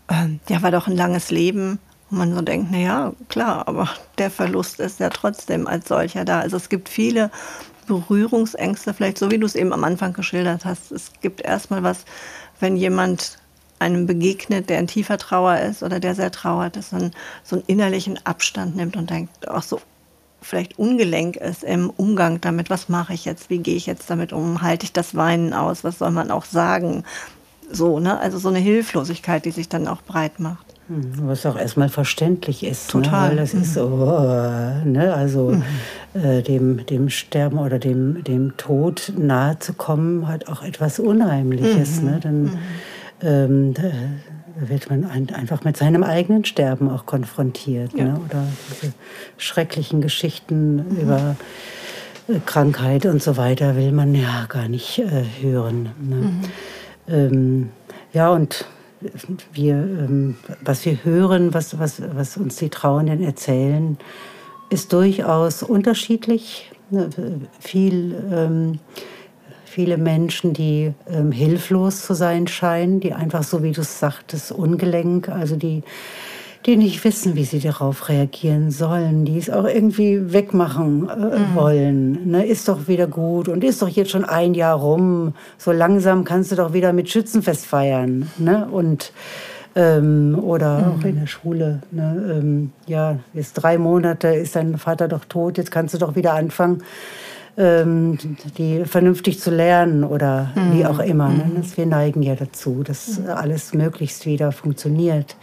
ähm, ja, war doch ein langes Leben. Und man so denkt, na ja, klar, aber der Verlust ist ja trotzdem als solcher da. Also es gibt viele Berührungsängste, vielleicht so wie du es eben am Anfang geschildert hast. Es gibt erstmal was, wenn jemand einem begegnet, der in tiefer Trauer ist oder der sehr trauert, dass man so einen innerlichen Abstand nimmt und denkt, auch so vielleicht ungelenk ist im Umgang damit. Was mache ich jetzt? Wie gehe ich jetzt damit um? Halte ich das Weinen aus? Was soll man auch sagen? So, ne? Also so eine Hilflosigkeit, die sich dann auch breit macht. Was auch erstmal verständlich ist. Total. Ne? Weil das mhm. ist so, oh, ne? Also mhm. äh, dem, dem Sterben oder dem, dem Tod nahe zu kommen, hat auch etwas Unheimliches. Mhm. Ne? Dann mhm. ähm, da wird man ein, einfach mit seinem eigenen Sterben auch konfrontiert. Ja. Ne? Oder diese schrecklichen Geschichten mhm. über äh, Krankheit und so weiter will man ja gar nicht äh, hören. Ne? Mhm. Ähm, ja, und wir, ähm, was wir hören, was, was, was uns die Trauernden erzählen, ist durchaus unterschiedlich. Viel, ähm, viele Menschen, die ähm, hilflos zu sein scheinen, die einfach, so wie du es sagtest, ungelenk, also die, die nicht wissen, wie sie darauf reagieren sollen, die es auch irgendwie wegmachen äh, mhm. wollen. Ne, ist doch wieder gut und ist doch jetzt schon ein Jahr rum. So langsam kannst du doch wieder mit Schützenfest feiern. Ne? Und, ähm, oder mhm. auch in der Schule. Ne? Ähm, ja, jetzt drei Monate ist dein Vater doch tot, jetzt kannst du doch wieder anfangen, ähm, die vernünftig zu lernen oder mhm. wie auch immer. Ne? Das, wir neigen ja dazu, dass alles möglichst wieder funktioniert.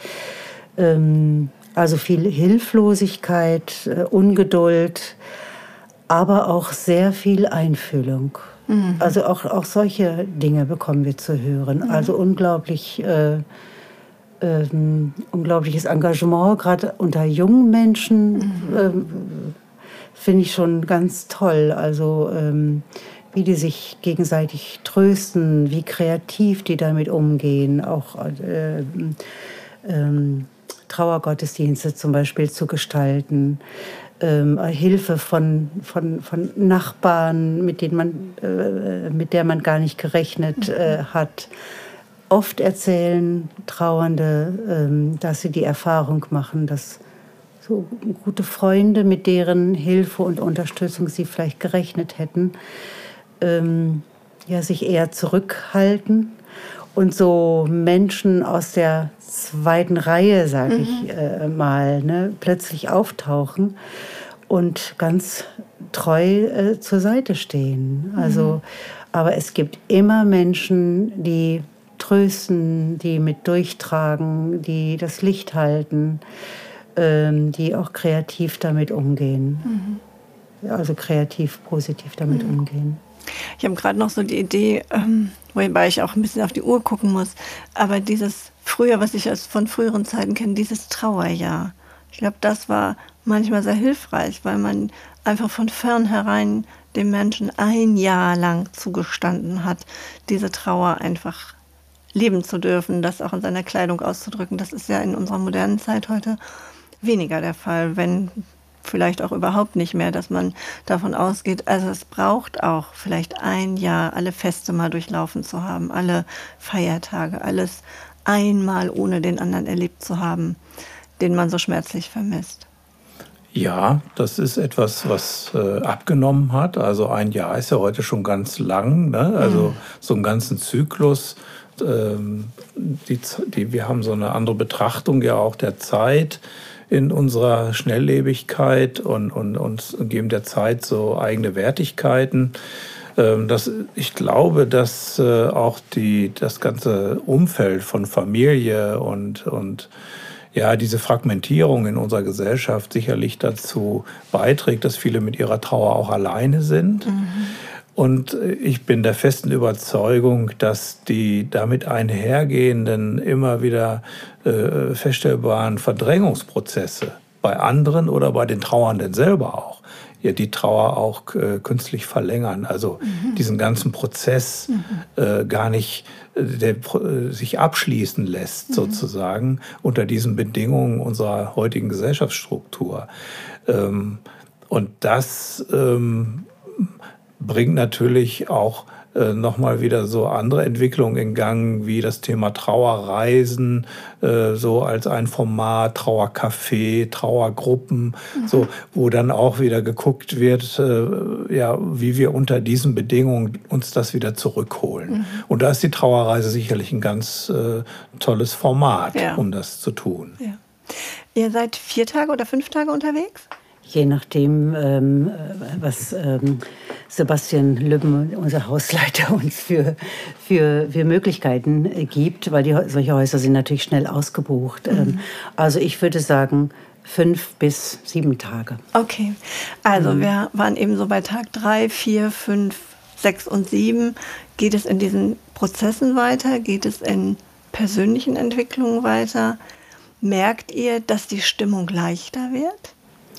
Also viel Hilflosigkeit, Ungeduld, aber auch sehr viel Einfühlung. Mhm. Also auch, auch solche Dinge bekommen wir zu hören. Mhm. Also unglaublich, äh, äh, unglaubliches Engagement, gerade unter jungen Menschen, mhm. äh, finde ich schon ganz toll. Also ähm, wie die sich gegenseitig trösten, wie kreativ die damit umgehen, auch äh, ähm, Trauergottesdienste zum Beispiel zu gestalten, ähm, Hilfe von, von, von Nachbarn, mit denen man, äh, mit der man gar nicht gerechnet äh, hat. Oft erzählen Trauernde, ähm, dass sie die Erfahrung machen, dass so gute Freunde, mit deren Hilfe und Unterstützung sie vielleicht gerechnet hätten, ähm, ja, sich eher zurückhalten. Und so Menschen aus der zweiten Reihe, sage mhm. ich äh, mal, ne, plötzlich auftauchen und ganz treu äh, zur Seite stehen. Also, mhm. aber es gibt immer Menschen, die trösten, die mit durchtragen, die das Licht halten, ähm, die auch kreativ damit umgehen. Mhm. Also kreativ, positiv damit mhm. umgehen. Ich habe gerade noch so die Idee, ähm, wobei ich auch ein bisschen auf die Uhr gucken muss, aber dieses früher, was ich aus von früheren Zeiten kenne, dieses Trauerjahr. Ich glaube, das war manchmal sehr hilfreich, weil man einfach von vornherein dem Menschen ein Jahr lang zugestanden hat, diese Trauer einfach leben zu dürfen, das auch in seiner Kleidung auszudrücken. Das ist ja in unserer modernen Zeit heute weniger der Fall, wenn vielleicht auch überhaupt nicht mehr, dass man davon ausgeht, also es braucht auch vielleicht ein Jahr, alle Feste mal durchlaufen zu haben, alle Feiertage, alles einmal ohne den anderen erlebt zu haben, den man so schmerzlich vermisst. Ja, das ist etwas, was äh, abgenommen hat. Also ein Jahr ist ja heute schon ganz lang, ne? Also mhm. so einen ganzen Zyklus. Ähm, die, die, wir haben so eine andere Betrachtung ja auch der Zeit in unserer Schnelllebigkeit und, und, und geben der Zeit so eigene Wertigkeiten. Ähm, das, ich glaube, dass äh, auch die, das ganze Umfeld von Familie und, und ja, diese Fragmentierung in unserer Gesellschaft sicherlich dazu beiträgt, dass viele mit ihrer Trauer auch alleine sind. Mhm. Und ich bin der festen Überzeugung, dass die damit einhergehenden, immer wieder äh, feststellbaren Verdrängungsprozesse bei anderen oder bei den Trauernden selber auch, ja, die Trauer auch äh, künstlich verlängern. Also mhm. diesen ganzen Prozess mhm. äh, gar nicht äh, der, äh, sich abschließen lässt, mhm. sozusagen, unter diesen Bedingungen unserer heutigen Gesellschaftsstruktur. Ähm, und das ähm, bringt natürlich auch äh, nochmal wieder so andere Entwicklungen in Gang, wie das Thema Trauerreisen, äh, so als ein Format, Trauercafé, Trauergruppen, mhm. so, wo dann auch wieder geguckt wird, äh, ja, wie wir unter diesen Bedingungen uns das wieder zurückholen. Mhm. Und da ist die Trauerreise sicherlich ein ganz äh, tolles Format, ja. um das zu tun. Ja. Ihr seid vier Tage oder fünf Tage unterwegs? Je nachdem, ähm, was ähm, Sebastian Lübben, unser Hausleiter, uns für, für, für Möglichkeiten äh, gibt, weil die, solche Häuser sind natürlich schnell ausgebucht. Mhm. Ähm, also ich würde sagen, fünf bis sieben Tage. Okay, also mhm. wir waren eben so bei Tag drei, vier, fünf, sechs und sieben. Geht es in diesen Prozessen weiter? Geht es in persönlichen Entwicklungen weiter? Merkt ihr, dass die Stimmung leichter wird?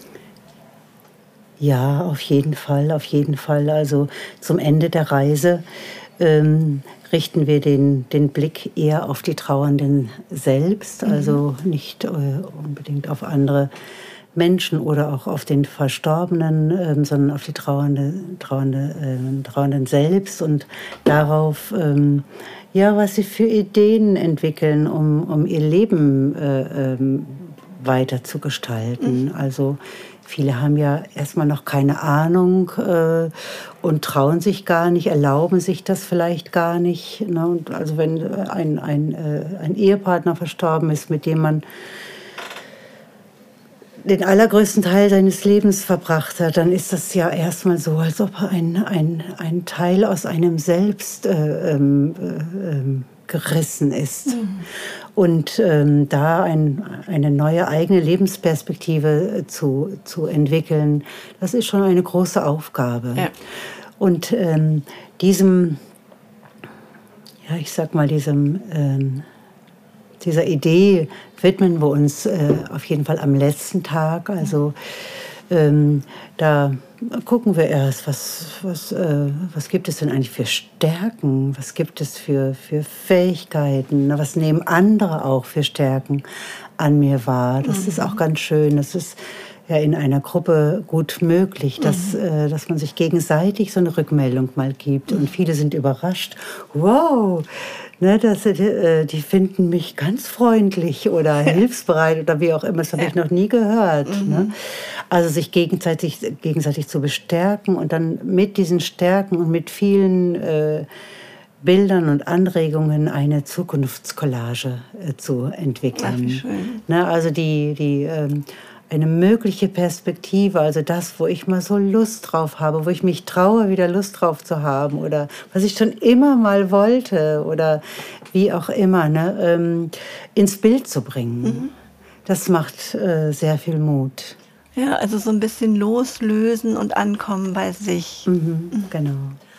Ja, auf jeden Fall, auf jeden Fall. Also zum Ende der Reise ähm, richten wir den, den Blick eher auf die Trauernden selbst, mhm. also nicht äh, unbedingt auf andere Menschen oder auch auf den Verstorbenen, ähm, sondern auf die Trauernde, Trauernde, äh, Trauernden selbst und darauf, ähm, ja, was sie für Ideen entwickeln, um, um ihr Leben äh, ähm, weiter zu gestalten. Mhm. Also viele haben ja erstmal noch keine Ahnung äh, und trauen sich gar nicht, erlauben sich das vielleicht gar nicht. Ne? Und also wenn ein, ein, äh, ein Ehepartner verstorben ist, mit dem man den allergrößten Teil seines Lebens verbracht hat, dann ist das ja erstmal so, als ob ein, ein, ein Teil aus einem selbst äh, ähm, äh, gerissen ist. Mhm. Und ähm, da ein, eine neue eigene Lebensperspektive zu, zu entwickeln, das ist schon eine große Aufgabe. Ja. Und ähm, diesem, ja, ich sag mal, diesem, ähm, dieser Idee widmen wir uns äh, auf jeden Fall am letzten Tag. Also ähm, da gucken wir erst, was, was, äh, was gibt es denn eigentlich für Stärken, was gibt es für, für Fähigkeiten, was nehmen andere auch für Stärken an mir wahr. Das mhm. ist auch ganz schön, das ist ja in einer Gruppe gut möglich, dass, mhm. äh, dass man sich gegenseitig so eine Rückmeldung mal gibt. Und viele sind überrascht, wow, ne, dass, äh, die finden mich ganz freundlich oder hilfsbereit oder wie auch immer, das habe ich noch nie gehört. Mhm. Ne? Also sich gegenseitig, gegenseitig zu bestärken und dann mit diesen Stärken und mit vielen äh, Bildern und Anregungen eine Zukunftscollage äh, zu entwickeln. Ach, wie schön. Ne, also die, die ähm, eine mögliche Perspektive, also das, wo ich mal so Lust drauf habe, wo ich mich traue, wieder Lust drauf zu haben oder was ich schon immer mal wollte oder wie auch immer, ne, ähm, ins Bild zu bringen. Mhm. Das macht äh, sehr viel Mut. Ja, also so ein bisschen loslösen und ankommen bei sich. Mhm, genau.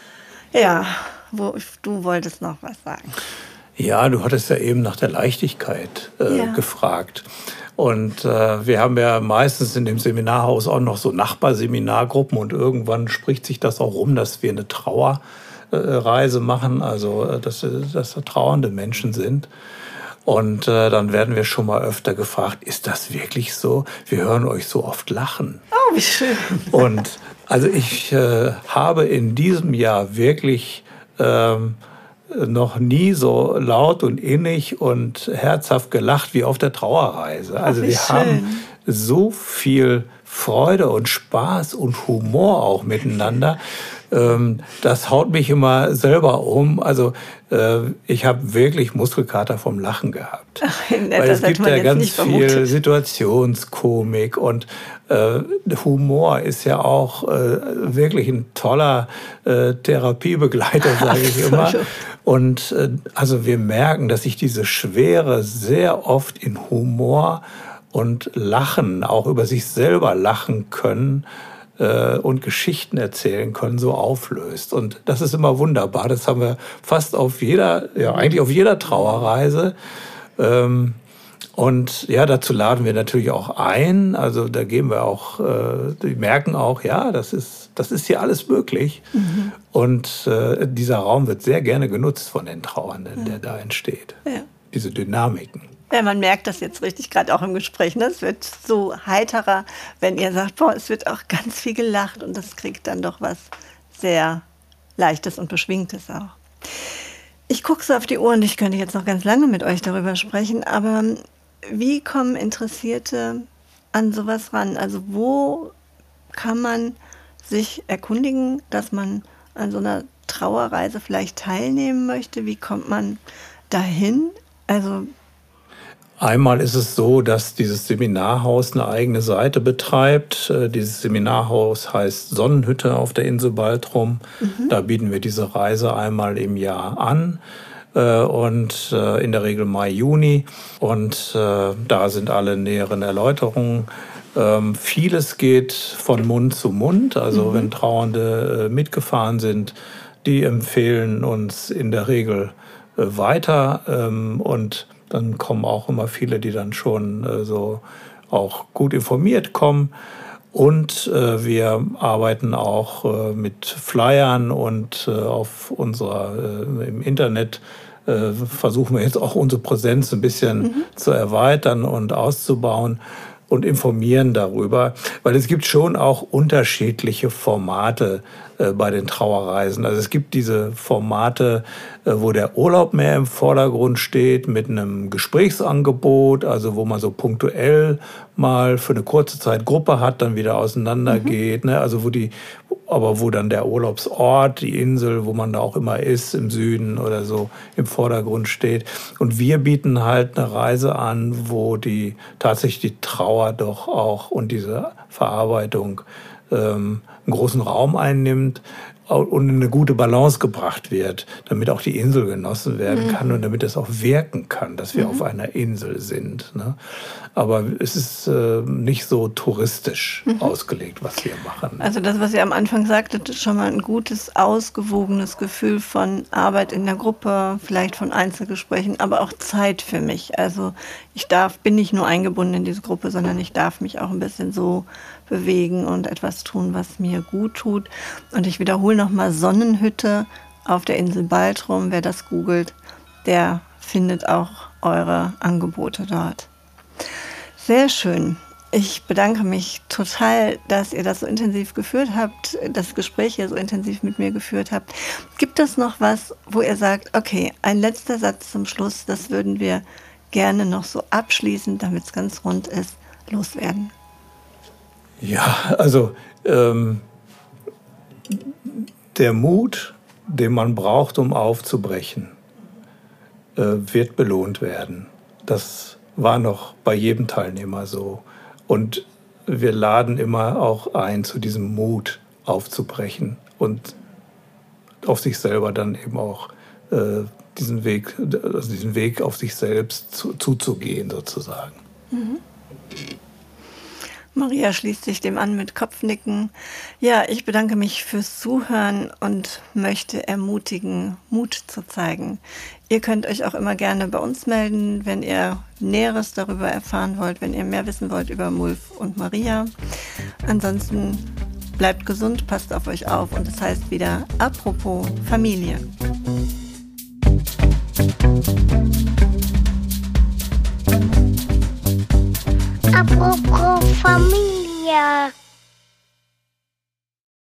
Ja, wo, du wolltest noch was sagen. Ja, du hattest ja eben nach der Leichtigkeit äh, ja. gefragt. Und äh, wir haben ja meistens in dem Seminarhaus auch noch so Nachbarseminargruppen und irgendwann spricht sich das auch rum, dass wir eine Trauerreise äh, machen, also äh, dass, dass da trauernde Menschen sind. Und äh, dann werden wir schon mal öfter gefragt, ist das wirklich so? Wir hören euch so oft lachen. Oh, wie schön. Und also ich äh, habe in diesem Jahr wirklich ähm, noch nie so laut und innig und herzhaft gelacht wie auf der Trauerreise. Also Ach, wir schön. haben so viel Freude und Spaß und Humor auch miteinander. Ähm, das haut mich immer selber um. Also äh, ich habe wirklich Muskelkater vom Lachen gehabt. Ach, nett, weil es gibt ja ganz viel vermutet. Situationskomik und äh, Humor ist ja auch äh, wirklich ein toller äh, Therapiebegleiter, sage ich immer. Und äh, also wir merken, dass sich diese Schwere sehr oft in Humor und Lachen, auch über sich selber lachen können äh, und Geschichten erzählen können, so auflöst. Und das ist immer wunderbar. Das haben wir fast auf jeder, ja eigentlich auf jeder Trauerreise. Ähm, und ja, dazu laden wir natürlich auch ein. Also da geben wir auch, äh, die merken auch, ja, das ist, das ist hier alles möglich. Mhm. Und äh, dieser Raum wird sehr gerne genutzt von den Trauernden, ja. der da entsteht. Ja. Diese Dynamiken. Ja, man merkt das jetzt richtig, gerade auch im Gespräch. Ne? Es wird so heiterer, wenn ihr sagt, boah, es wird auch ganz viel gelacht und das kriegt dann doch was sehr Leichtes und Beschwingtes auch. Ich gucke so auf die Uhr und ich könnte jetzt noch ganz lange mit euch darüber sprechen, aber wie kommen Interessierte an sowas ran? Also wo kann man sich erkundigen, dass man an so einer Trauerreise vielleicht teilnehmen möchte? Wie kommt man dahin? Also Einmal ist es so, dass dieses Seminarhaus eine eigene Seite betreibt. Dieses Seminarhaus heißt Sonnenhütte auf der Insel Baltrum. Mhm. Da bieten wir diese Reise einmal im Jahr an und in der Regel Mai, Juni. Und da sind alle näheren Erläuterungen. Vieles geht von Mund zu Mund. Also mhm. wenn Trauernde mitgefahren sind, die empfehlen uns in der Regel weiter und dann kommen auch immer viele, die dann schon äh, so auch gut informiert kommen. Und äh, wir arbeiten auch äh, mit Flyern und äh, auf unserer, äh, im Internet äh, versuchen wir jetzt auch unsere Präsenz ein bisschen mhm. zu erweitern und auszubauen und informieren darüber. Weil es gibt schon auch unterschiedliche Formate äh, bei den Trauerreisen. Also es gibt diese Formate, äh, wo der Urlaub mehr im Vordergrund steht, mit einem Gesprächsangebot, also wo man so punktuell mal für eine kurze Zeit Gruppe hat, dann wieder auseinandergeht. Mhm. Ne? Also wo die, aber wo dann der Urlaubsort, die Insel, wo man da auch immer ist, im Süden oder so, im Vordergrund steht. Und wir bieten halt eine Reise an, wo die tatsächlich die Trauer doch auch und diese Verarbeitung ähm, einen großen Raum einnimmt und in eine gute Balance gebracht wird, damit auch die Insel genossen werden kann mhm. und damit es auch wirken kann, dass wir mhm. auf einer Insel sind. Ne? Aber es ist äh, nicht so touristisch mhm. ausgelegt, was wir machen. Also das, was ihr am Anfang sagtet, ist schon mal ein gutes, ausgewogenes Gefühl von Arbeit in der Gruppe, vielleicht von Einzelgesprächen, aber auch Zeit für mich. Also ich darf, bin nicht nur eingebunden in diese Gruppe, sondern ich darf mich auch ein bisschen so bewegen und etwas tun, was mir gut tut. Und ich wiederhole nochmal Sonnenhütte auf der Insel Baltrum. Wer das googelt, der findet auch eure Angebote dort. Sehr schön. Ich bedanke mich total, dass ihr das so intensiv geführt habt, das Gespräch hier so intensiv mit mir geführt habt. Gibt es noch was, wo ihr sagt, okay, ein letzter Satz zum Schluss, das würden wir gerne noch so abschließend, damit es ganz rund ist, loswerden? Ja, also ähm, der Mut, den man braucht, um aufzubrechen, äh, wird belohnt werden. Das war noch bei jedem Teilnehmer so. Und wir laden immer auch ein, zu diesem Mut aufzubrechen und auf sich selber dann eben auch äh, diesen Weg, also diesen Weg auf sich selbst zu, zuzugehen sozusagen. Mhm. Maria schließt sich dem an mit Kopfnicken. Ja, ich bedanke mich fürs Zuhören und möchte ermutigen, Mut zu zeigen. Ihr könnt euch auch immer gerne bei uns melden, wenn ihr Näheres darüber erfahren wollt, wenn ihr mehr wissen wollt über Mulf und Maria. Ansonsten bleibt gesund, passt auf euch auf und es heißt wieder Apropos Familie. Apropos Familie.